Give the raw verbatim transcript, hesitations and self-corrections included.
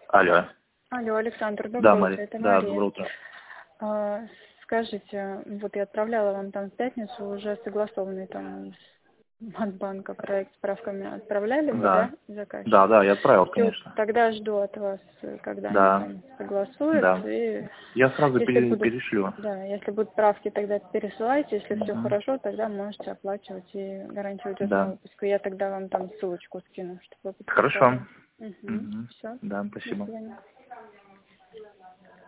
Алло. Алло, Александр, Да, доброе утро, Мария. это Да, Мария. доброе утро. А, Скажите, вот я отправляла вам там в пятницу уже согласованный там от банка проект с справками. Отправляли вы, да, Да. заказчик? Да, да, я отправил, Всё, конечно. тогда жду от вас, когда они Да. там согласуют. Да. И Я сразу если пере- будут, перешлю. да, если будут правки, тогда пересылайте. Если все Мгм. хорошо, тогда можете оплачивать и гарантию Да. выпуска. Я тогда вам там ссылочку скину, чтобы вы подписали. Хорошо. Угу. Мгм. Все. Да, До спасибо. свидания.